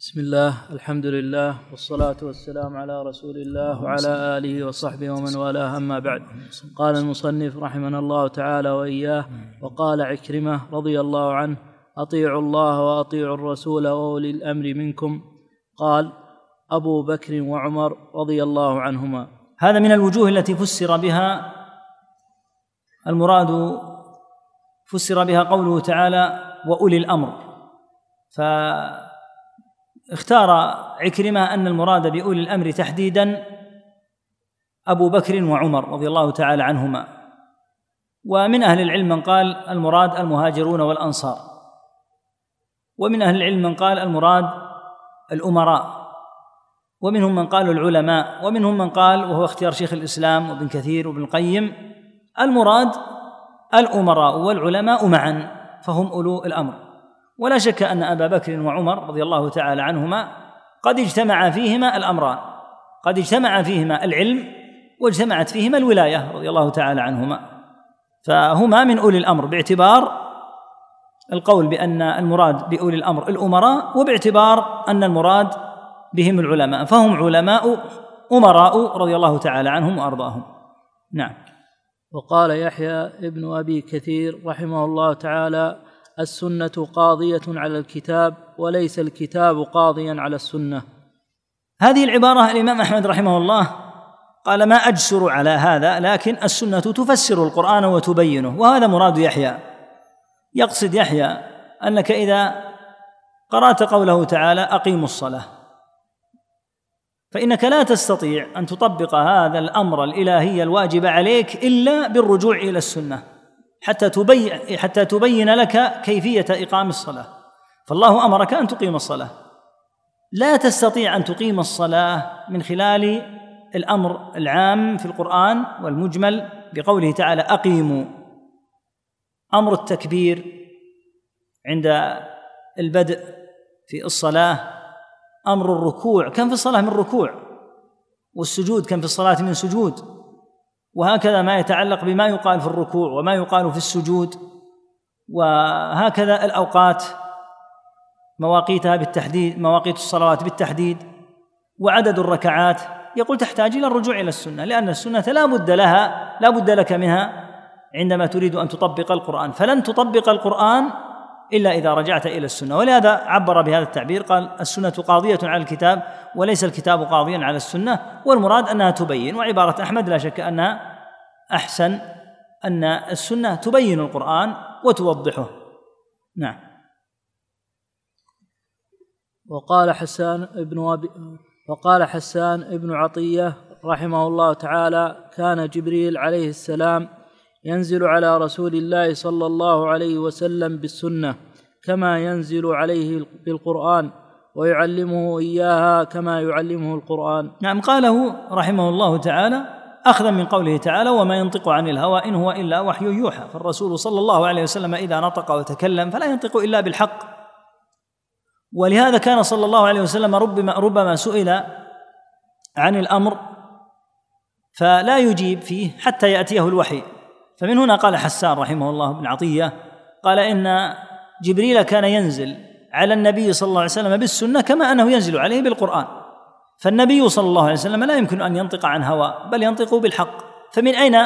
بسم الله، الحمد لله، والصلاة والسلام على رسول الله وعلى آله وصحبه ومن والاه، أما بعد. قال المصنف رحمنا الله تعالى وإياه: وقال عكرمة رضي الله عنه: أطيعوا الله وأطيعوا الرسول وأولي الأمر منكم. قال أبو بكر وعمر رضي الله عنهما. هذا من الوجوه التي فسر بها المراد، فسر بها قوله تعالى وأولي الأمر، فاختار عكرمة أن المراد بأولي الأمر تحديدا أبو بكر وعمر رضي الله تعالى عنهما. ومن أهل العلم من قال المراد المهاجرون والأنصار، ومن أهل العلم من قال المراد الأمراء، ومنهم من قال العلماء، ومنهم من قال، وهو اختيار شيخ الإسلام وابن كثير وابن القيم، المراد الأمراء والعلماء معا، فهم أولو الأمر. ولا شك أن أبا بكر وعمر رضي الله تعالى عنهما قد اجتمع فيهما الأمران، قد اجتمع فيهما العلم واجتمعت فيهما الولاية رضي الله تعالى عنهما، فهما من أولي الأمر باعتبار القول بأن المراد بأولي الأمر الأمراء، وباعتبار أن المراد بهم العلماء، فهم علماء أمراء رضي الله تعالى عنهم وأرضاهم. نعم. وقال يحيى ابن أبي كثير رحمه الله تعالى: السنة قاضية على الكتاب وليس الكتاب قاضيا على السنة. هذه العبارة الإمام أحمد رحمه الله قال: ما أجسر على هذا، لكن السنة تفسر القرآن وتبينه، وهذا مراد يحيى. يقصد يحيى أنك إذا قرأت قوله تعالى أقيموا الصلاة، فإنك لا تستطيع أن تطبق هذا الأمر الإلهي الواجب عليك إلا بالرجوع إلى السنة حتى تبين لك كيفية إقام الصلاة. فالله أمرك أن تقيم الصلاة، لا تستطيع أن تقيم الصلاة من خلال الأمر العام في القرآن والمجمل بقوله تعالى أقيموا، أمر التكبير عند البدء في الصلاة، أمر الركوع كان في الصلاة من ركوع، والسجود كان في الصلاة من سجود، وهكذا ما يتعلق بما يقال في الركوع وما يقال في السجود، وهكذا الأوقات مواقيتها بالتحديد، مواقيت الصلوات بالتحديد، وعدد الركعات، يقول تحتاج إلى الرجوع إلى السنة، لأن السنة لا بد لك منها عندما تريد أن تطبق القرآن، فلن تطبق القرآن إلا إذا رجعت إلى السنة. ولهذا عبر بهذا التعبير، قال السنة قاضية على الكتاب وليس الكتاب قاضيا على السنة، والمراد أنها تبين. وعبارة أحمد لا شك أنها أحسن، أن السنة تبين القرآن وتوضحه. نعم. وقال حسان ابن عطية رحمه الله تعالى: كان جبريل عليه السلام ينزل على رسول الله صلى الله عليه وسلم بالسنة كما ينزل عليه بالقرآن، ويعلمه إياها كما يعلمه القرآن. نعم. قاله رحمه الله تعالى أخذا من قوله تعالى: وما ينطق عن الهوى إن هو إلا وحي يوحى. فالرسول صلى الله عليه وسلم إذا نطق وتكلم فلا ينطق إلا بالحق، ولهذا كان صلى الله عليه وسلم ربما سئل عن الأمر فلا يجيب فيه حتى يأتيه الوحي. فمن هنا قال حسان رحمه الله بن عطية، قال إن جبريل كان ينزل على النبي صلى الله عليه وسلم بالسنة كما أنه ينزل عليه بالقرآن، فالنبي صلى الله عليه وسلم لا يمكن أن ينطق عن هوى بل ينطق بالحق، فمن أين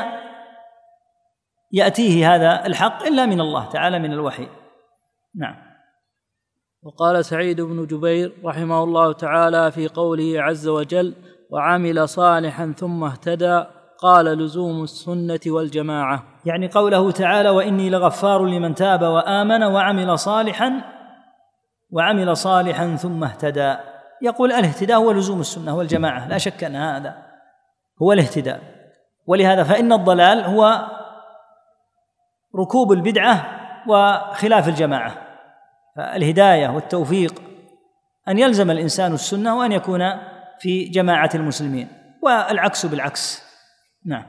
يأتيه هذا الحق إلا من الله تعالى من الوحي. نعم. وقال سعيد بن جبير رحمه الله تعالى في قوله عز وجل: وعمل صالحا ثم اهتدى، قال لزوم السنة والجماعة، يعني قوله تعالى: وإني لغفار لمن تاب وآمن وعمل صالحا ثم اهتدى. يقول الاهتداء هو لزوم السنة والجماعة، لا شك أن هذا هو الاهتداء. ولهذا فإن الضلال هو ركوب البدعة وخلاف الجماعة، فالهداية والتوفيق أن يلزم الإنسان السنة وأن يكون في جماعة المسلمين، والعكس بالعكس. نعم.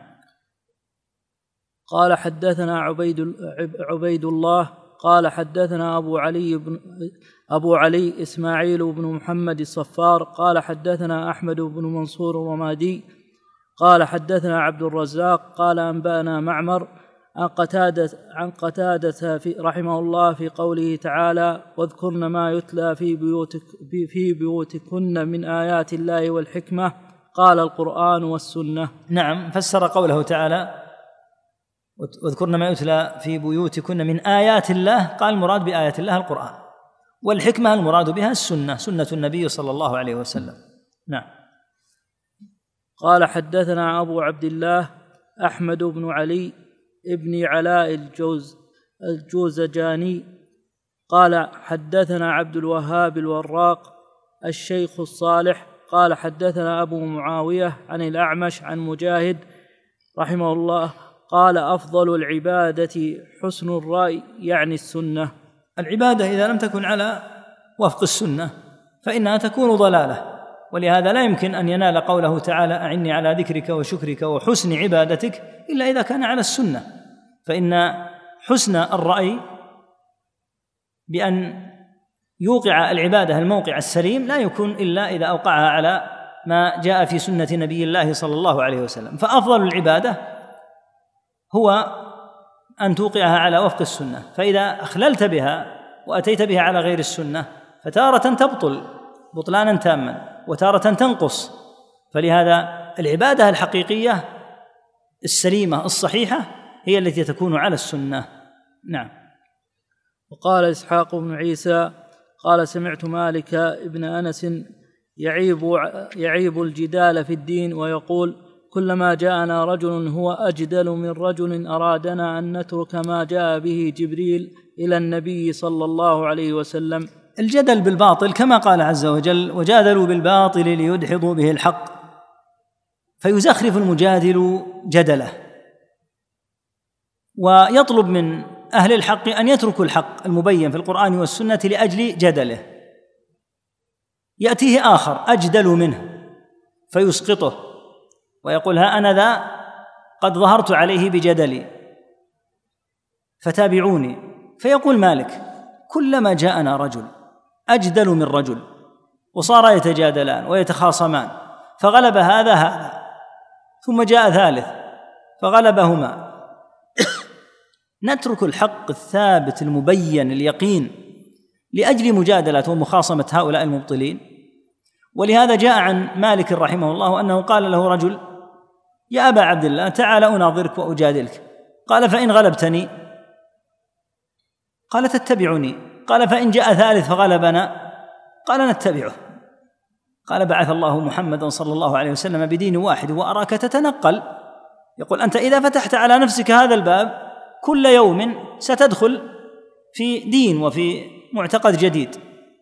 قال حدثنا عبيد الله قال حدثنا أبو علي إسماعيل بن محمد الصفار قال حدثنا أحمد بن منصور الرمادي قال حدثنا عبد الرزاق قال أنبأنا معمر عن قتادة رحمه الله في قوله تعالى: واذكرن ما يتلى في بيوتكن من آيات الله والحكمة، قال: القرآن والسنة. نعم، فسر قوله تعالى: واذكرن ما يتلى في بيوتكن من آيات الله، قال المراد بآيات الله القرآن، والحكمة المراد بها السنة، سنة النبي صلى الله عليه وسلم. نعم. قال: حدثنا أبو عبد الله أحمد بن علي ابن علاء الجوزجاني قال: حدثنا عبد الوهاب الوراق الشيخ الصالح قال: حدثنا أبو معاوية عن الأعمش عن مجاهد رحمه الله قال: أفضل العبادة حسن الرأي، يعني السنة. العبادة إذا لم تكن على وفق السنة فإنها تكون ضلالة، ولهذا لا يمكن أن ينال قوله تعالى: أعني على ذكرك وشكرك وحسن عبادتك إلا إذا كان على السنة. فإن حسن الرأي بأن يوقع العبادة الموقع السليم لا يكون إلا إذا أوقعها على ما جاء في سنة نبي الله صلى الله عليه وسلم. فأفضل العبادة هو أن توقعها على وفق السنة، فإذا أخللت بها وأتيت بها على غير السنة فتارة تبطل بطلانا تاما وتارة تنقص. فلهذا العبادة الحقيقية السليمة الصحيحة هي التي تكون على السنة. نعم. وقال إسحاق بن عيسى قال: سمعت مالك ابن أنس يعيب الجدال في الدين ويقول: كلما جاءنا رجل هو أجدل من رجل أرادنا أن نترك ما جاء به جبريل إلى النبي صلى الله عليه وسلم. الجدل بالباطل كما قال عز وجل: وجادلوا بالباطل ليدحضوا به الحق، فيزخرف المجادل جدله ويطلب من أهل الحق أن يتركوا الحق المبين في القرآن والسنة لأجل جدله. يأتيه آخر أجدل منه فيسقطه ويقول: ها أنا ذا قد ظهرت عليه بجدلي فتابعوني. فيقول مالك: كلما جاءنا رجل أجدل من رجل وصار يتجادلان ويتخاصمان فغلب هذا ثم جاء ثالث فغلبهما، نترك الحق الثابت المبين اليقين لأجل مجادلة ومخاصمة هؤلاء المبطلين. ولهذا جاء عن مالك رحمه الله أنه قال له رجل: يا أبا عبد الله، تعال أناظرك وأجادلك. قال: فإن غلبتني؟ قال: تتبعني. قال: فإن جاء ثالث فغلبنا؟ قال: نتبعه. قال: بعث الله محمدا صلى الله عليه وسلم بدين واحد وأراك تتنقل. يقول: أنت إذا فتحت على نفسك هذا الباب كل يوم ستدخل في دين وفي معتقد جديد.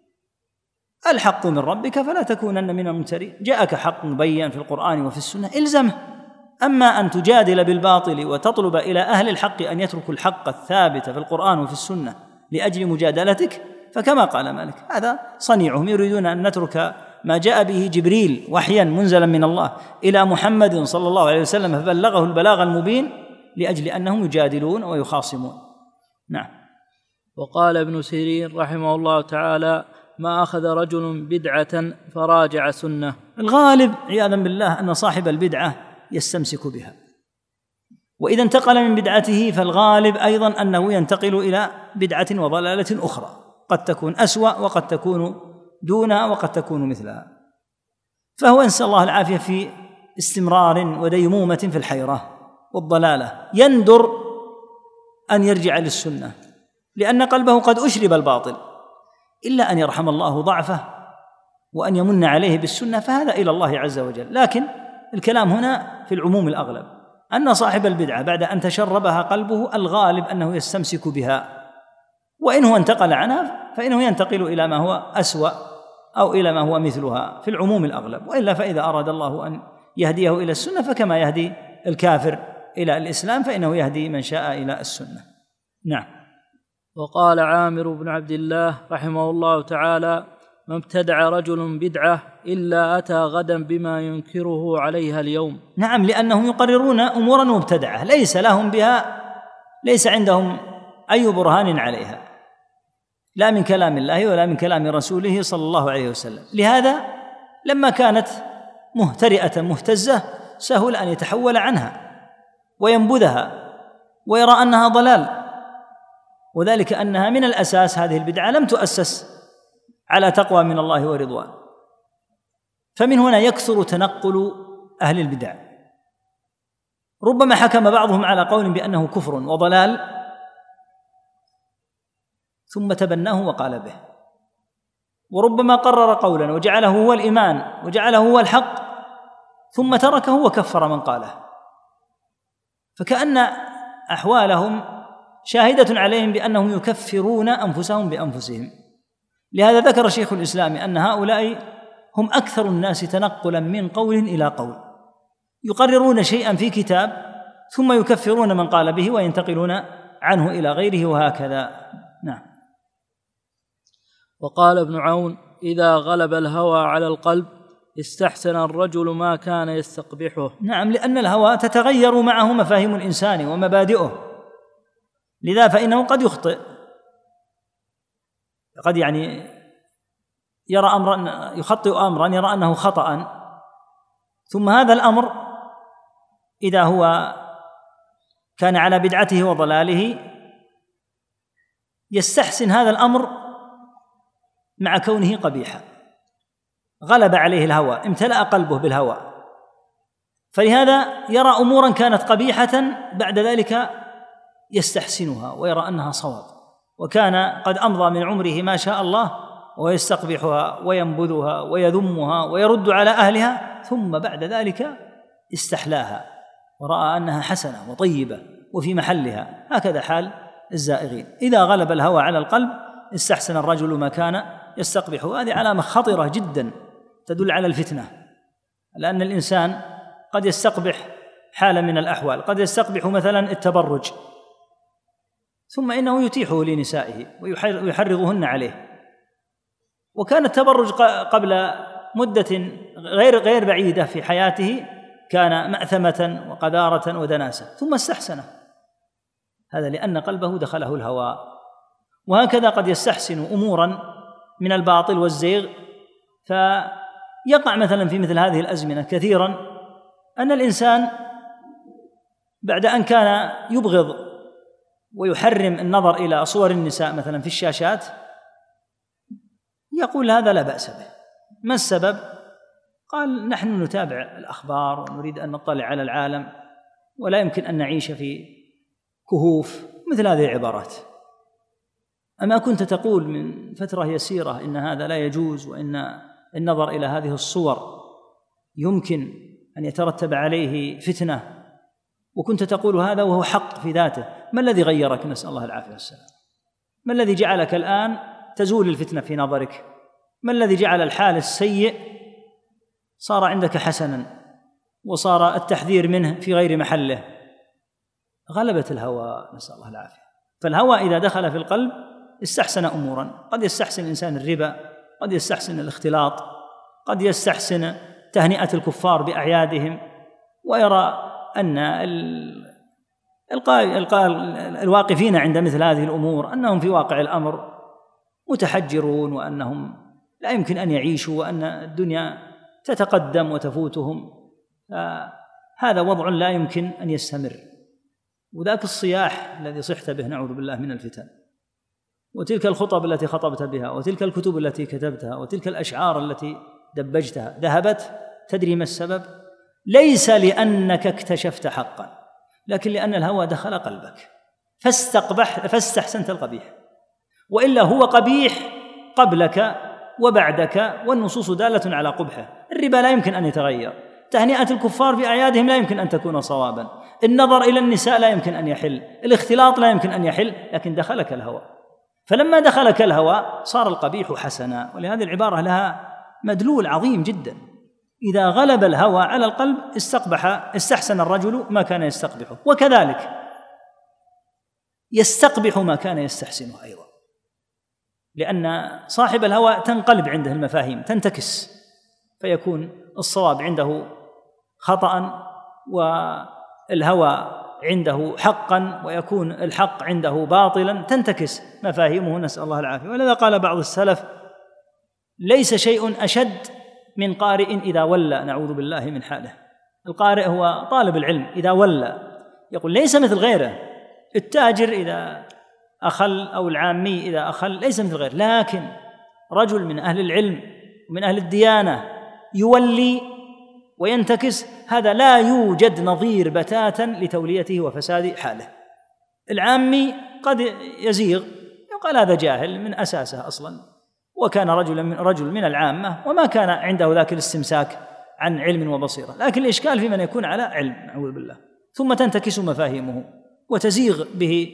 الحق من ربك فلا تكونن من الممترين. جاءك حق مبين في القرآن وفي السنة الزمه. أما أن تجادل بالباطل وتطلب إلى أهل الحق أن يتركوا الحق الثابت في القرآن وفي السنة لأجل مجادلتك فكما قال مالك هذا صنيعهم، يريدون أن نترك ما جاء به جبريل وحيا منزلا من الله إلى محمد صلى الله عليه وسلم فبلغه البلاغ المبين لأجل أنهم يجادلون ويخاصمون. نعم. وقال ابن سيرين رحمه الله تعالى: ما أخذ رجل بدعة فراجع سنة. الغالب عياذا بالله أن صاحب البدعة يستمسك بها، وإذا انتقل من بدعته فالغالب أيضا أنه ينتقل إلى بدعة وضلالة أخرى قد تكون أسوأ وقد تكون دونها وقد تكون مثلها. فهو نسأل الله العافية في استمرار وديمومة في الحيرة والضلالة، يندر أن يرجع للسنة لأن قلبه قد أشرب الباطل، إلا أن يرحم الله ضعفه وأن يمن عليه بالسنة فهذا إلى الله عز وجل. لكن الكلام هنا في العموم الأغلب أن صاحب البدعة بعد أن تشربها قلبه الغالب أنه يستمسك بها، وإن هو انتقل عنها فإنه ينتقل إلى ما هو أسوأ أو إلى ما هو مثلها في العموم الأغلب. وإلا فإذا أراد الله أن يهديه إلى السنة فكما يهدي الكافر إلى الإسلام فإنه يهدي من شاء إلى السنة. نعم. وقال عامر بن عبد الله رحمه الله تعالى: ما ابتدع رجل بدعة إلا أتى غدا بما ينكره عليها اليوم. نعم، لأنهم يقررون أمورا مبتدعة ليس لهم بها، ليس عندهم أي برهان عليها، لا من كلام الله ولا من كلام رسوله صلى الله عليه وسلم. لهذا لما كانت مهترئة مهتزة سهل أن يتحول عنها وينبذها ويرى أنها ضلال، وذلك أنها من الأساس هذه البدعة لم تؤسس على تقوى من الله ورضوان. فمن هنا يكثر تنقل أهل البدع، ربما حكم بعضهم على قول بأنه كفر وضلال ثم تبناه وقال به، وربما قرر قولا وجعله هو الإيمان وجعله هو الحق ثم تركه وكفر من قاله، فكأن أحوالهم شاهدة عليهم بأنهم يكفرون أنفسهم بأنفسهم. لهذا ذكر شيخ الإسلام أن هؤلاء هم أكثر الناس تنقلا من قول إلى قول، يقررون شيئا في كتاب ثم يكفرون من قال به وينتقلون عنه إلى غيره، وهكذا. نعم. وقال ابن عون: إذا غلب الهوى على القلب استحسن الرجل ما كان يستقبحه. نعم، لأن الهوى تتغير معه مفاهيم الإنسان ومبادئه، لذا فإنه قد يخطئ، قد يرى أمرا يخطئ أمرا يرى أنه خطأ، ثم هذا الأمر إذا هو كان على بدعته وضلاله يستحسن هذا الأمر مع كونه قبيحا، غلب عليه الهوى، امتلأ قلبه بالهوى، فلهذا يرى أمورا كانت قبيحة بعد ذلك يستحسنها ويرى أنها صواب، وكان قد أمضى من عمره ما شاء الله ويستقبحها وينبذها ويذمها ويرد على أهلها، ثم بعد ذلك استحلاها ورأى أنها حسنة وطيبة وفي محلها. هكذا حال الزائغين، إذا غلب الهوى على القلب استحسن الرجل ما كان يستقبح. هذه علامة خطرة جدا تدل على الفتنة، لأن الإنسان قد يستقبح حالة من الأحوال، قد يستقبح مثلا التبرج ثم إنه يتيحه لنسائه ويحرضهن عليه، وكان التبرج قبل مدة غير بعيدة في حياته كان مأثمة وقذارة ودناسة، ثم استحسنه، هذا لأن قلبه دخله الهوى. وهكذا قد يستحسن أمورا من الباطل والزيغ، فيقع مثلا في مثل هذه الأزمنة كثيرا أن الإنسان بعد أن كان يبغض ويحرم النظر إلى صور النساء مثلا في الشاشات يقول هذا لا بأس به. ما السبب؟ قال: نحن نتابع الأخبار ونريد أن نطلع على العالم ولا يمكن أن نعيش في كهوف، مثل هذه العبارات. أما كنت تقول من فترة يسيرة إن هذا لا يجوز، وإن النظر إلى هذه الصور يمكن أن يترتب عليه فتنة، وكنت تقول هذا وهو حق في ذاته، ما الذي غيرك؟ نسأل الله العافية والسلام. ما الذي جعلك الآن تزول الفتنة في نظرك؟ ما الذي جعل الحال السيء صار عندك حسنا وصار التحذير منه في غير محله؟ غلبت الهوى، نسأل الله العافية. فالهوى إذا دخل في القلب استحسن أمورا، قد يستحسن الإنسان الربا، قد يستحسن الاختلاط، قد يستحسن تهنئة الكفار بأعيادهم، ويرى أن الواقفين عند مثل هذه الأمور أنهم في واقع الأمر متحجرون، وأنهم لا يمكن أن يعيشوا، وأن الدنيا تتقدم وتفوتهم. هذا وضع لا يمكن أن يستمر، وذاك الصياح الذي صحت به نعوذ بالله من الفتن، وتلك الخطب التي خطبت بها، وتلك الكتب التي كتبتها، وتلك الأشعار التي دبجتها ذهبت. تدري ما السبب؟ ليس لأنك اكتشفت حقا، لكن لأن الهوى دخل قلبك فاستحسنت القبيح، وإلا هو قبيح قبلك وبعدك، والنصوص دالة على قبحه. الربا لا يمكن أن يتغير، تهنئة الكفار في أعيادهم لا يمكن أن تكون صوابا، النظر إلى النساء لا يمكن أن يحل، الاختلاط لا يمكن أن يحل، لكن دخلك الهوى. فلما دخلك الهوى صار القبيح حسنا. ولهذه العبارة لها مدلول عظيم جدا: إذا غلب الهوى على القلب استحسن الرجل ما كان يستقبحه، وكذلك يستقبح ما كان يستحسنه أيضا، لأن صاحب الهوى تنقلب عنده المفاهيم، تنتكس، فيكون الصواب عنده خطأ، والهوى عنده حقا، ويكون الحق عنده باطلا، تنتكس مفاهيمه، نسأل الله العافية. ولذا قال بعض السلف: ليس شيء أشد من قارئ إذا ولى، نعوذ بالله من حاله. القارئ هو طالب العلم، إذا ولى يقول ليس مثل غيره، التاجر إذا أخل أو العامي إذا أخل ليس مثل غير، لكن رجل من أهل العلم ومن أهل الديانة يولي وينتكس، هذا لا يوجد نظير بتاتا لتوليته وفساد حاله. العامي قد يزيغ، يقال هذا جاهل من أساسه أصلا، وكان رجل من العامة وما كان عنده ذاك الاستمساك عن علم وبصيرة، لكن الإشكال في من يكون على علم نعوذ بالله ثم تنتكس مفاهيمه وتزيغ به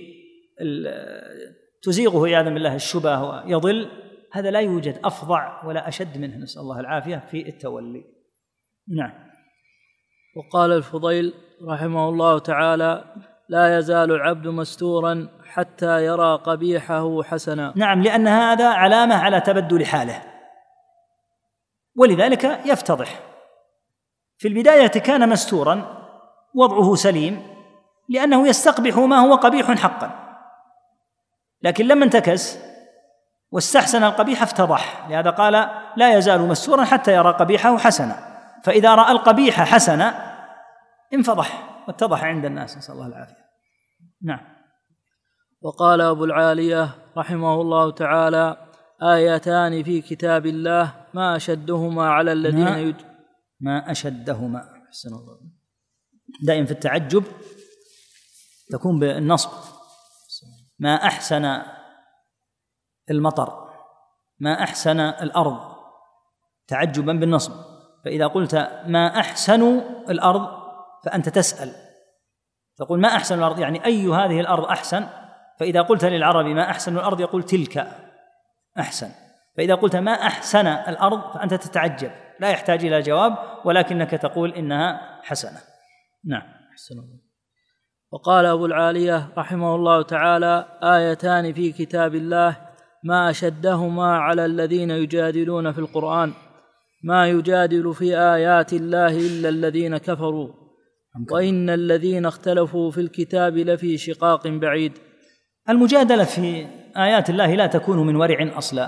تزيغه عياذا بالله الشبه ويضل. هذا لا يوجد أفظع ولا أشد منه، نسأل الله العافية في التولي. نعم. وقال الفضيل رحمه الله تعالى: لا يزال العبد مستورا حتى يرى قبيحه حسنا. نعم، لأن هذا علامة على تبدل حاله، ولذلك يفتضح. في البداية كان مستورا وضعه سليم لأنه يستقبح ما هو قبيح حقا، لكن لما انتكس واستحسن القبيح افتضح، لهذا قال: لا يزال مستورا حتى يرى قبيحه حسنا. فإذا رأى القبيح حسنا انفضح واتضح عند الناس، نسأل الله العافية. نعم. وقال أبو العالية رحمه الله تعالى: آيتان في كتاب الله ما أشدهما على الذين ما أشدهما، أحسن الله. دائما في التعجب تكون بالنصب، ما أحسن المطر، ما أحسن الأرض، تعجبا بالنصب. فإذا قلت ما أحسن الأرض فأنت تسأل، تقول ما أحسن الأرض يعني أي هذه الأرض أحسن. فإذا قلت للعربي ما أحسن الأرض يقول تلك أحسن. فإذا قلت ما أحسن الأرض فأنت تتعجب، لا يحتاج إلى جواب، ولكنك تقول إنها حسنة. نعم. أحسن الله. وقال أبو العالية رحمه الله تعالى: آيتان في كتاب الله ما أشدهما على الذين يجادلون في القرآن، ما يجادل في آيات الله إلا الذين كفروا، وإن الذين اختلفوا في الكتاب لفي شقاق بعيد. المجادلة في آيات الله لا تكون من ورع أصلا،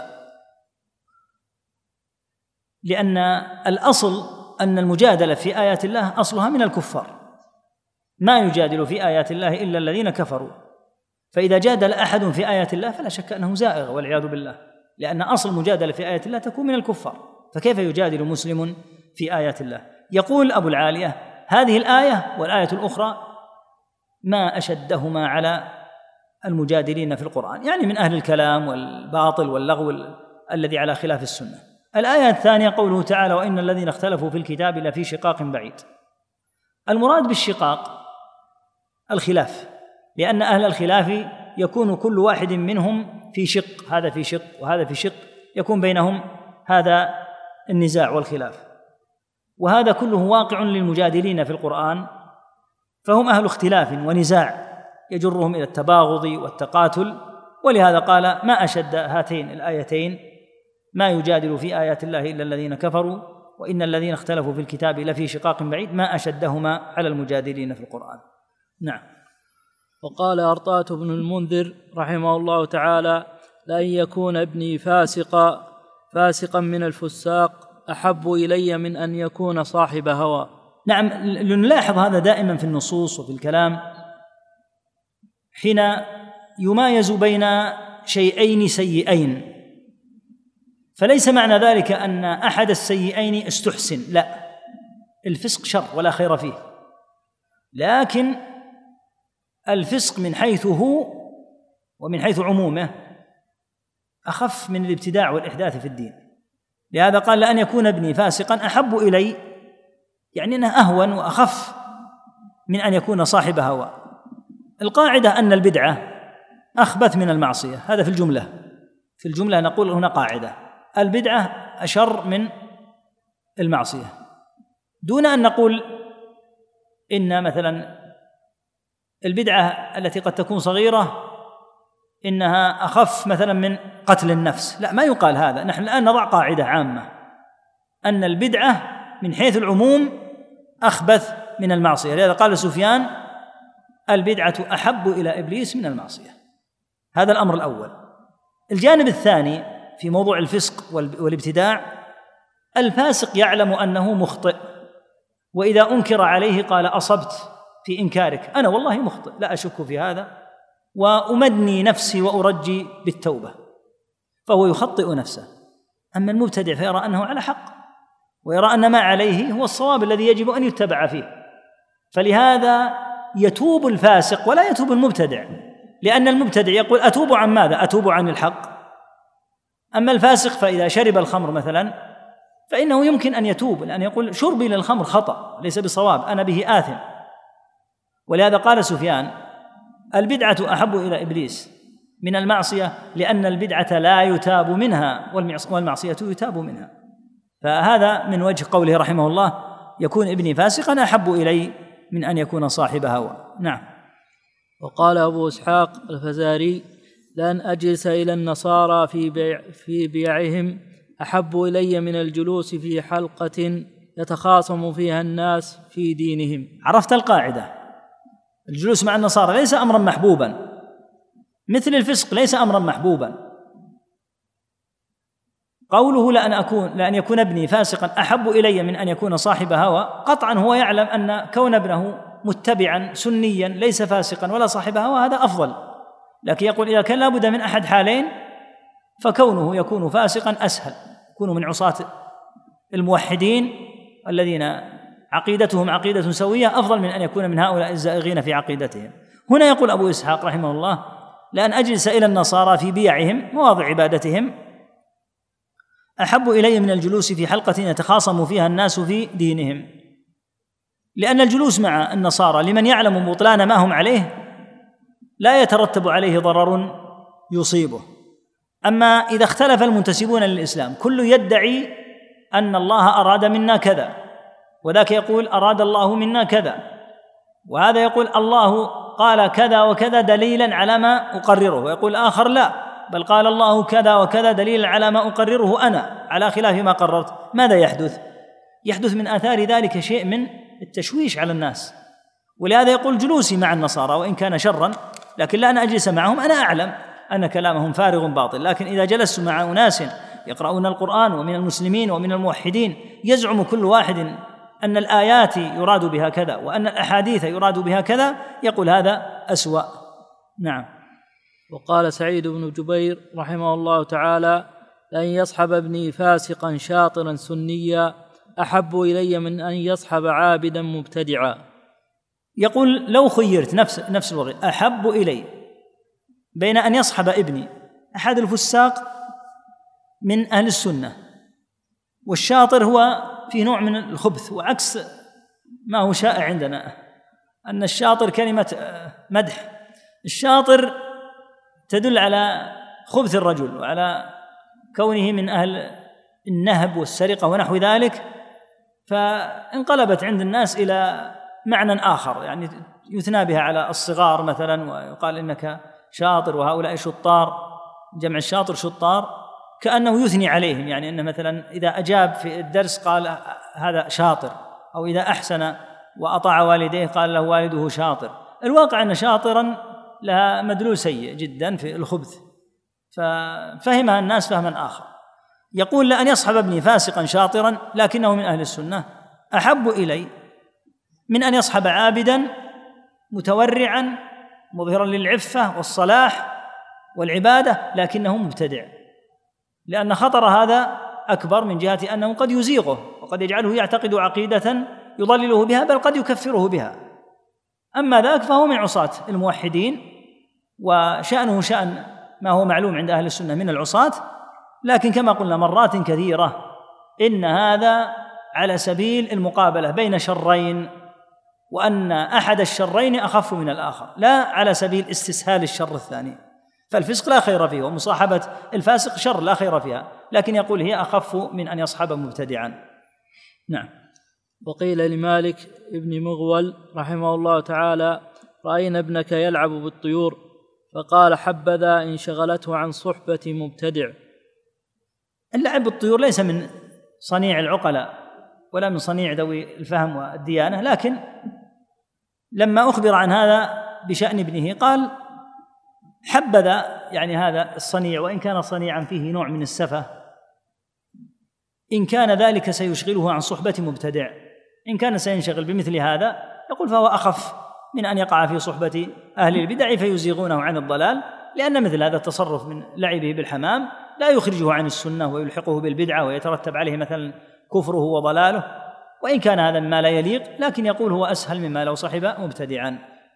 لأن الأصل أن المجادلة في آيات الله أصلها من الكفار، ما يجادل في آيات الله إلا الذين كفروا. فإذا جادل أحد في آيات الله فلا شك أنه زائغ والعياذ بالله، لأن أصل المجادلة في آيات الله تكون من الكفار، فكيف يجادل مسلم في آيات الله؟ يقول أبو العالية: هذه الآية والآية الأخرى ما أشدهما على المجادلين في القرآن، يعني من أهل الكلام والباطل واللغو الذي على خلاف السنة. الآية الثانية قوله تعالى: وإن الذين اختلفوا في الكتاب لفي شقاق بعيد. المراد بالشقاق الخلاف، لأن أهل الخلاف يكون كل واحد منهم في شق، هذا في شق وهذا في شق، يكون بينهم هذا النزاع والخلاف، وهذا كله واقع للمجادلين في القرآن، فهم أهل اختلاف ونزاع يجرهم إلى التباغض والتقاتل. ولهذا قال: ما أشد هاتين الآيتين، ما يجادل في آيات الله إلا الذين كفروا، وإن الذين اختلفوا في الكتاب لفي شقاق بعيد، ما أشدهما على المجادلين في القرآن. نعم. وقال أرطاة بن المنذر رحمه الله تعالى: لأن يكون ابني فاسقا من الفساق أحب إلي من أن يكون صاحب هوى. نعم، لنلاحظ هذا دائما في النصوص وفي الكلام، حين يمايز بين شيئين سيئين، فليس معنى ذلك أن أحد السيئين استحسن، لا، الفسق شر ولا خير فيه، لكن الفسق من حيث هو ومن حيث عمومه أخف من الابتداع والإحداث في الدين. لهذا قال: لأن يكون ابني فاسقا أحب إلي، يعني أنه أهون وأخف من أن يكون صاحب هوى. القاعدة أن البدعة أخبث من المعصية، هذا في الجملة. في الجملة نقول هنا قاعدة: البدعة أشر من المعصية، دون أن نقول إن مثلا البدعة التي قد تكون صغيرة إنها أخف مثلا من قتل النفس، لا، ما يقال هذا. نحن الآن نضع قاعدة عامة أن البدعة من حيث العموم أخبث من المعصية. لهذا قال سفيان: البدعة أحب إلى إبليس من المعصية. هذا الأمر الأول. الجانب الثاني في موضوع الفسق والابتداع: الفاسق يعلم أنه مخطئ، وإذا أنكر عليه قال: أصبت في إنكارك، أنا والله مخطئ لا أشك في هذا، وأمدني نفسي وأرجي بالتوبة، فهو يخطئ نفسه. أما المبتدع فيرى أنه على حق، ويرى أن ما عليه هو الصواب الذي يجب أن يتبع فيه، فلهذا يتوب الفاسق ولا يتوب المبتدع، لأن المبتدع يقول أتوب عن ماذا؟ أتوب عن الحق. أما الفاسق فإذا شرب الخمر مثلا فإنه يمكن أن يتوب، لأن يقول شربي للخمر خطأ ليس بصواب، أنا به آثم. ولهذا قال سفيان البدعة أحب إلى إبليس من المعصية، لأن البدعة لا يتاب منها والمعصية يتاب منها. فهذا من وجه قوله رحمه الله يكون ابني فاسقا أحب إلي من أن يكون صاحب هوى. نعم. وقال أبو إسحاق الفزاري لأن أجلس إلى النصارى في بيعهم أحب إلي من الجلوس في حلقة يتخاصم فيها الناس في دينهم. عرفت القاعدة، الجلوس مع النصارى ليس أمرا محبوبا، مثل الفسق ليس أمرا محبوبا. قوله لأن يكون ابني فاسقا أحب إلي من أن يكون صاحب هوى، قطعا هو يعلم أن كون ابنه متبعا سنيا ليس فاسقا ولا صاحب هوى هذا أفضل، لكن يقول إذا كان لابد من أحد حالين فكونه يكون فاسقا أسهل، يكون من عصاة الموحدين الذين عقيدتهم عقيدة سوية أفضل من أن يكون من هؤلاء الزائغين في عقيدتهم. هنا يقول أبو إسحاق رحمه الله لأن أجلس إلى النصارى في بيعهم مواضع عبادتهم أحب إلي من الجلوس في حلقة يتخاصم فيها الناس في دينهم، لأن الجلوس مع النصارى لمن يعلم بطلان ما هم عليه لا يترتب عليه ضرر يصيبه. أما إذا اختلف المنتسبون للإسلام كل يدعي أن الله أراد منا كذا، وذاك يقول أراد الله منا كذا، وهذا يقول الله قال كذا وكذا دليلا على ما أقرره، ويقول آخر لا بل قال الله كذا وكذا دليلا على ما أقرره أنا على خلاف ما قررت، ماذا يحدث؟ يحدث من آثار ذلك شيء من التشويش على الناس. ولهذا يقول جلوسي مع النصارى وإن كان شرا لكن لا أن أجلس معهم، أنا أعلم أن كلامهم فارغ باطل، لكن إذا جلست مع أناس يقرؤون القرآن ومن المسلمين ومن الموحدين يزعم كل واحد أن الآيات يراد بها كذا وأن الأحاديث يراد بها كذا، يقول هذا أسوأ. نعم. وقال سعيد بن جبير رحمه الله تعالى لأن يصحب ابني فاسقا شاطرا سنيا أحب إلي من أن يصحب عابدا مبتدعا. يقول لو خيرت نفس الوضع أحب إلي بين أن يصحب ابني أحد الفساق من أهل السنة، والشاطر هو في نوع من الخبث، وعكس ما هو شائع عندنا أن الشاطر كلمة مدح، الشاطر تدل على خبث الرجل وعلى كونه من أهل النهب والسرقة ونحو ذلك، فانقلبت عند الناس إلى معنى آخر، يعني يثنى بها على الصغار مثلا ويقال إنك شاطر وهؤلاء شطار، جمع الشاطر شطار، كأنه يثني عليهم، يعني أنه مثلا إذا أجاب في الدرس قال هذا شاطر، أو إذا أحسن وأطاع والديه قال له والده شاطر. الواقع أن شاطرا لها مدلول سيء جدا في الخبث، ففهمها الناس فهما آخر. يقول لأن يصحب ابني فاسقا شاطرا لكنه من أهل السنة أحب إلي من أن يصحب عابدا متورعا مظهرا للعفة والصلاح والعبادة لكنه مبتدع، لأن خطر هذا أكبر من جهة أنه قد يزيغه وقد يجعله يعتقد عقيدة يضلله بها بل قد يكفره بها. أما ذاك فهو من عصاة الموحدين وشأنه شأن ما هو معلوم عند أهل السنة من العصاة، لكن كما قلنا مرات كثيرة إن هذا على سبيل المقابلة بين شرين، وأن أحد الشرين أخف من الآخر، لا على سبيل استسهال الشر الثاني. فالفسق لا خير فيه ومصاحبة الفاسق شر لا خير فيها، لكن يقول هي أخف من أن يصحب مبتدعا. نعم. وقيل لمالك ابن مغول رحمه الله تعالى رأينا ابنك يلعب بالطيور، فقال حبذا إن شغلته عن صحبة مبتدع. اللعب بالطيور ليس من صنيع العقلاء ولا من صنيع ذوي الفهم والديانة، لكن لما أخبر عن هذا بشأن ابنه قال حبذا يعني هذا الصنيع، وإن كان صنيعا فيه نوع من السفة، إن كان ذلك سيشغله عن صحبة مبتدع. إن كان سينشغل بمثل هذا يقول فهو أخف من أن يقع في صحبة أهل البدع فيزيغونه عن الضلال، لأن مثل هذا التصرف من لعبه بالحمام لا يخرجه عن السنة ويلحقه بالبدعة ويترتب عليه مثلا كفره وضلاله، وإن كان هذا مما لا يليق، لكن يقول هو أسهل مما لو صحب مبتدعا.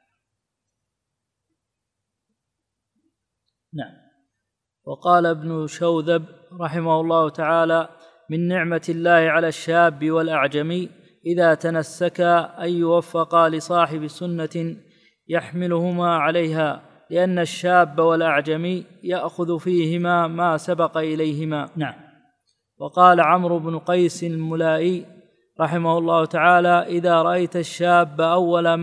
نعم. وقال ابن شوذب رحمه الله تعالى: من نعمة الله على الشاب والأعجمي إذا تنسكا أن يوفقا لصاحب سنة يحملهما عليها، لأن الشاب والأعجمي يأخذ فيهما ما سبق إليهما. نعم. وقال عمرو بن قيس الملائي رحمه الله تعالى: إذا رأيت الشاب أول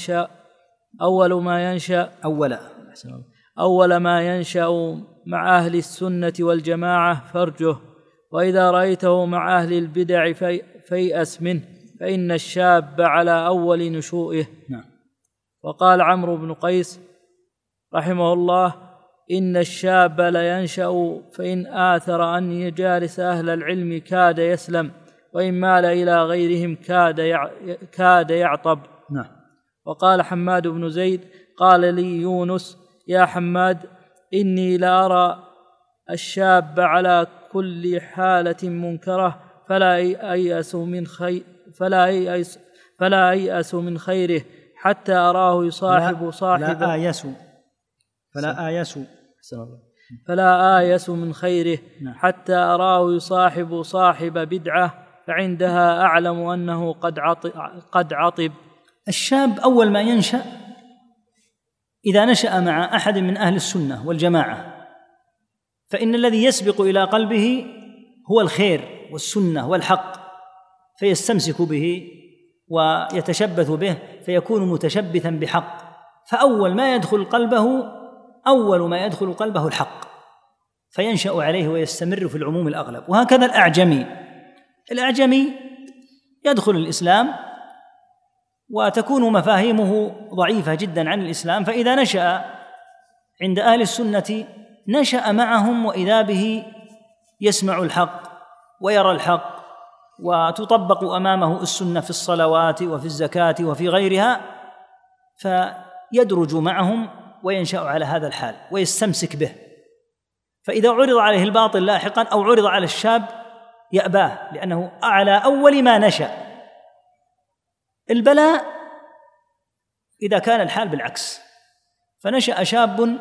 ما ينشأ مع أهل السنة والجماعة فارجه، وإذا رأيته مع أهل البدع فيأس منه، فإن الشاب على أول نشوئه. نعم. وقال عمرو بن قيس رحمه الله: إن الشاب لينشأ فإن آثر أن يجالس أهل العلم كاد يسلم، وإن مال إلى غيرهم كاد يعطب. نعم. وقال حماد بن زيد: قال لي يونس: يا حماد، إني لأرى الشاب على كل حالة منكرة فلا أيأس من خيره حتى أراه يصاحب صاحب فلا آيس من خيره حتى أراه يصاحب صاحب بدعة، فعندها أعلم أنه قد عطب. الشاب أول ما ينشأ إذا نشأ مع أحد من أهل السنة والجماعة فإن الذي يسبق إلى قلبه هو الخير والسنة والحق، فيستمسك به ويتشبث به، فيكون متشبثا بحق، فأول ما يدخل قلبه الحق، فينشأ عليه ويستمر في العموم الأغلب. وهكذا الأعجمي يدخل الإسلام وتكون مفاهيمه ضعيفة جدا عن الإسلام، فإذا نشأ عند أهل السنة نشأ معهم، وإذا به يسمع الحق ويرى الحق، وتطبق أمامه السنة في الصلوات وفي الزكاة وفي غيرها، فيدرج معهم وينشأ على هذا الحال ويستمسك به. فإذا عرض عليه الباطل لاحقا أو عرض على الشاب يأباه، لأنه على أول ما نشأ. البلاء إذا كان الحال بالعكس، فنشأ شاب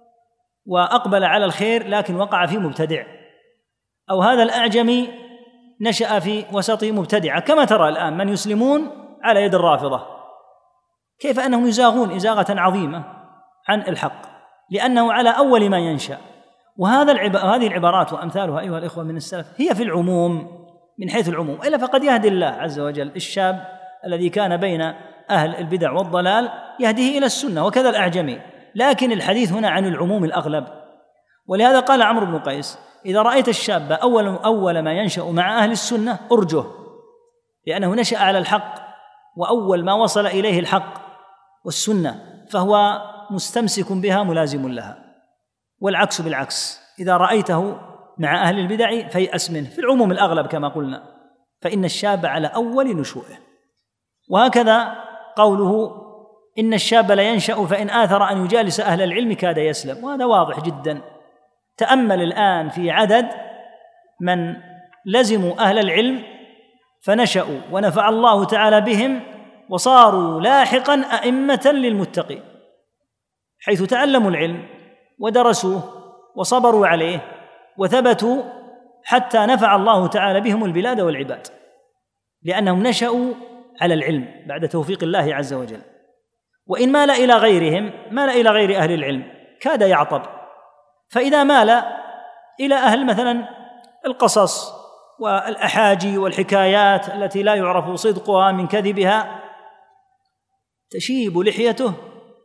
وأقبل على الخير لكن وقع في مبتدع، أو هذا الأعجمي نشأ في وسط مبتدعة، كما ترى الآن من يسلمون على يد الرافضة، كيف أنهم يزاغون إزاغة عظيمة عن الحق، لأنه على أول ما ينشأ. هذه العبارات وأمثالها أيها الإخوة من السلف هي في العموم، من حيث العموم، إلا فقد يهدي الله عز وجل الشاب الذي كان بين أهل البدع والضلال يهديه إلى السنة، وكذا الأعجمي، لكن الحديث هنا عن العموم الأغلب. ولهذا قال عمرو بن قيس: إذا رأيت الشاب أول ما ينشأ مع أهل السنة أرجه، لأنه نشأ على الحق، وأول ما وصل إليه الحق والسنة فهو مستمسك بها ملازم لها. والعكس بالعكس، إذا رأيته مع أهل البدع فيأس منه، في العموم الأغلب كما قلنا، فإن الشاب على أول نشوئه. وهكذا قوله: إن الشاب لينشأ فإن آثر أن يجالس أهل العلم كاد يسلم، وهذا واضح جدا. تأمل الآن في عدد من لزموا أهل العلم فنشأوا ونفع الله تعالى بهم وصاروا لاحقا أئمة للمتقين، حيث تعلموا العلم ودرسوه وصبروا عليه وثبتوا حتى نفع الله تعالى بهم البلاد والعباد، لأنهم نشأوا على العلم بعد توفيق الله عز وجل. وإن مال إلى غيرهم، مال إلى غير أهل العلم كاد يعطب. فإذا مال إلى أهل مثلا القصص والأحاجي والحكايات التي لا يعرف صدقها من كذبها، تشيب لحيته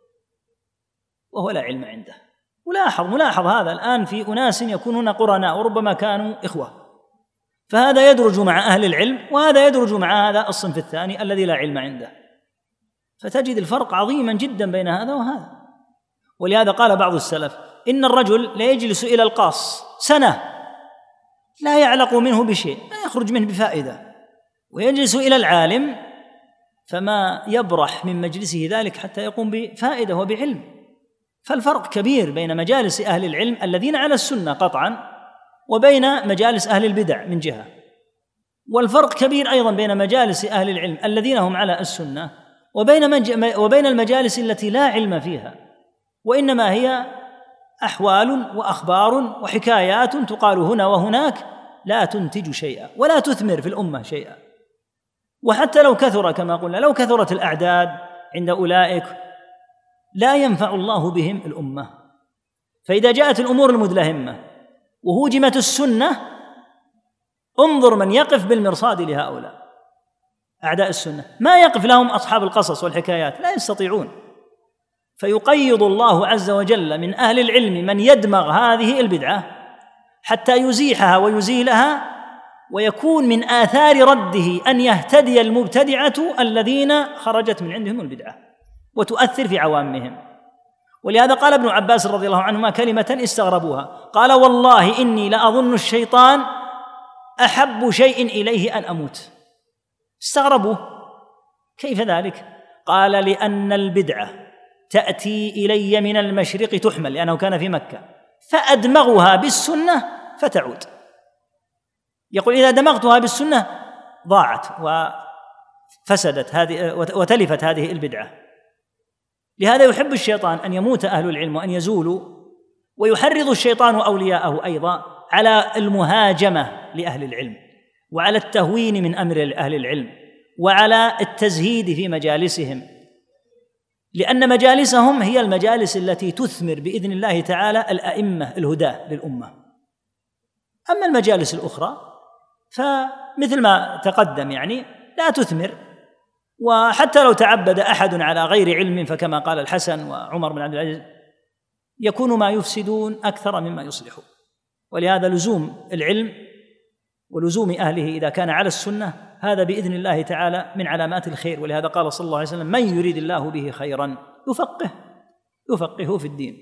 وهو لا علم عنده. ملاحظ هذا الآن في أناس يكونون قرناء وربما كانوا إخوة، فهذا يدرج مع أهل العلم وهذا يدرج مع هذا الصنف الثاني الذي لا علم عنده، فتجد الفرق عظيما جدا بين هذا وهذا. ولهذا قال بعض السلف: إن الرجل لا يجلس إلى القاص سنة لا يعلق منه بشيء، لا يخرج منه بفائدة، ويجلس إلى العالم فما يبرح من مجلسه ذلك حتى يقوم بفائدة وبعلم. فالفرق كبير بين مجالس أهل العلم الذين على السنة قطعا وبين مجالس أهل البدع من جهة، والفرق كبير أيضا بين مجالس أهل العلم الذين هم على السنة وبين المجالس التي لا علم فيها، وإنما هي أحوال وأخبار وحكايات تقال هنا وهناك لا تنتج شيئا ولا تثمر في الأمة شيئا. وحتى لو كثر كما قلنا، لو كثرت الأعداد عند أولئك لا ينفع الله بهم الأمة. فإذا جاءت الأمور المدلهمة وهوجمت السنة، انظر من يقف بالمرصاد لهؤلاء أعداء السنة، ما يقف لهم أصحاب القصص والحكايات، لا يستطيعون. فيقيض الله عز وجل من أهل العلم من يدمغ هذه البدعة حتى يزيحها ويزيلها، ويكون من آثار رده أن يهتدي المبتدعة الذين خرجت من عندهم البدعة وتؤثر في عوامهم. ولهذا قال ابن عباس رضي الله عنهما كلمة استغربوها، قال: والله إني لأظن الشيطان أحب شيء إليه أن أموت. استغربوه، كيف ذلك؟ قال: لأن البدعة تأتي إلي من المشرق تحمل، لأنه كان في مكة، فأدمغها بالسنة فتعود. يقول: إذا دمغتها بالسنة ضاعت وفسدت هذه وتلفت هذه البدعة. لهذا يحب الشيطان أن يموت أهل العلم وأن يزولوا، ويحرض الشيطان أولياءه أيضا على المهاجمة لأهل العلم وعلى التهوين من أمر أهل العلم وعلى التزهيد في مجالسهم، لأن مجالسهم هي المجالس التي تثمر بإذن الله تعالى الأئمة الهداة للأمة. أما المجالس الأخرى فمثل ما تقدم يعني لا تثمر، وحتى لو تعبد أحد على غير علم فكما قال الحسن وعمر بن عبد العزيز يكون ما يفسدون أكثر مما يصلحون. ولهذا لزوم العلم ولزوم أهله إذا كان على السنة هذا بإذن الله تعالى من علامات الخير. ولهذا قال صلى الله عليه وسلم: من يريد الله به خيرا يفقهه في الدين.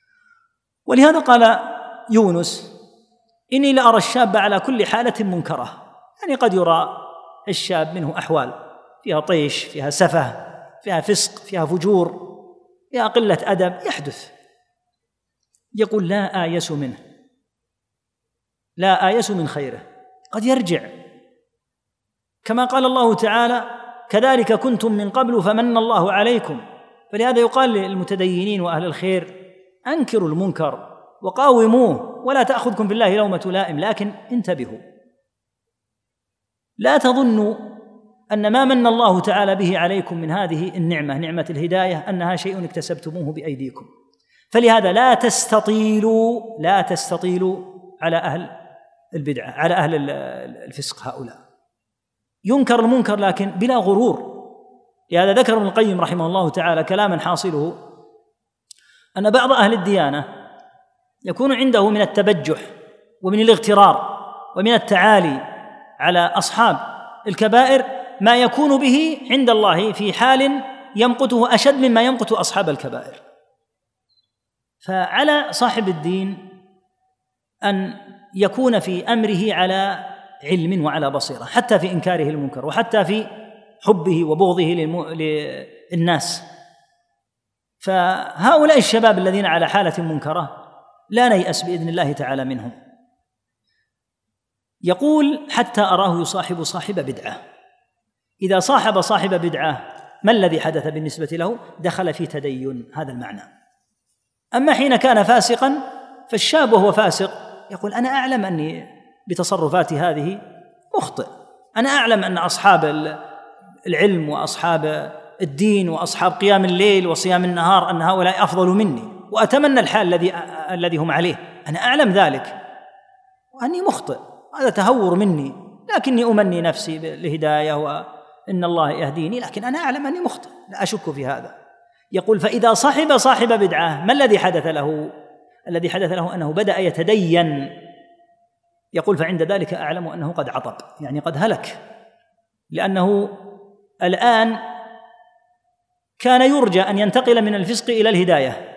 ولهذا قال يونس: إني لأرى الشاب على كل حالة منكرة، يعني قد يرى الشاب منه أحوال فيها طيش، فيها سفه، فيها فسق، فيها فجور، فيها قلة أدب، يحدث. يقول: لا آيس منه، لا آيس من خيره، قد يرجع، كما قال الله تعالى: كذلك كنتم من قبل فمن الله عليكم. فلهذا يقال للمتدينين وأهل الخير: أنكروا المنكر وقاوموه ولا تأخذكم بالله لومة لائم، لكن انتبهوا، لا تظنوا أن ما من الله تعالى به عليكم من هذه النعمة، نعمة الهداية، أنها شيء اكتسبتموه بأيديكم. فلهذا لا تستطيلوا على أهل البدعة، على أهل الفسق. هؤلاء ينكر المنكر لكن بلا غرور. لهذا ذكر ابن القيم رحمه الله تعالى كلاما حاصله أن بعض أهل الديانة يكون عنده من التبجح ومن الاغترار ومن التعالي على أصحاب الكبائر ما يكون به عند الله في حال يمقته أشد مما يمقت أصحاب الكبائر. فعلى صاحب الدين أن يكون في أمره على علم وعلى بصيرة، حتى في إنكاره المنكر وحتى في حبه وبغضه للناس. فهؤلاء الشباب الذين على حالة منكرة لا نيأس بإذن الله تعالى منهم. يقول: حتى أراه يصاحب صاحب بدعة. إذا صاحب صاحب بدعة ما الذي حدث بالنسبة له؟ دخل في تدين، هذا المعنى. أما حين كان فاسقا فالشاب وهو فاسق يقول: أنا أعلم أني بتصرفاتي هذه مخطئ، أنا أعلم أن أصحاب العلم وأصحاب الدين وأصحاب قيام الليل وصيام النهار أن هؤلاء أفضل مني، وأتمنى الحال الذي هم عليه، أنا أعلم ذلك وأني مخطئ، هذا تهور مني، لكني أمني نفسي بالهداية وإن الله يهديني، لكن أنا أعلم أني مخطئ، لا أشك في هذا. يقول: فإذا صاحب بدعة ما الذي حدث له؟ الذي حدث له أنه بدأ يتدين. يقول: فعند ذلك أعلم أنه قد عطب، يعني قد هلك، لأنه الآن كان يرجى أن ينتقل من الفسق إلى الهداية،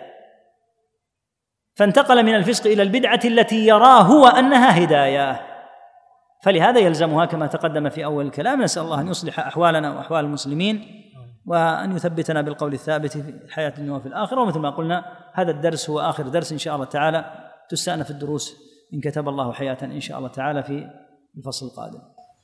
فانتقل من الفسق إلى البدعة التي يراه هو أنها هداية، فلهذا يلزمها كما تقدم في أول الكلام. نسأل الله أن يصلح أحوالنا وأحوال المسلمين وأن يثبتنا بالقول الثابت في الحياة الدنيا وفي الآخرة. ومثل ما قلنا هذا الدرس هو آخر درس إن شاء الله تعالى، تستأنف الدروس إن كتب الله حياة إن شاء الله تعالى في الفصل القادم.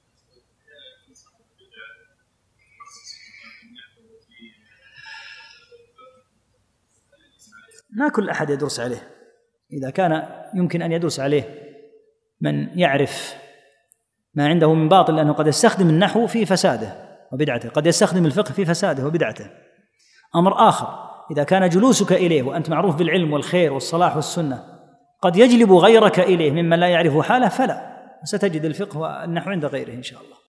ما كل أحد يدرس عليه، إذا كان يمكن أن يدرس عليه من يعرف ما عنده من باطل، لأنه قد يستخدم النحو في فساده وبدعته، قد يستخدم الفقه في فساده وبدعته. أمر آخر إذا كان جلوسك إليه وأنت معروف بالعلم والخير والصلاح والسنة قد يجلب غيرك إليه ممن لا يعرف حاله، فلا، ستجد الفقه والنحو عند غيره إن شاء الله.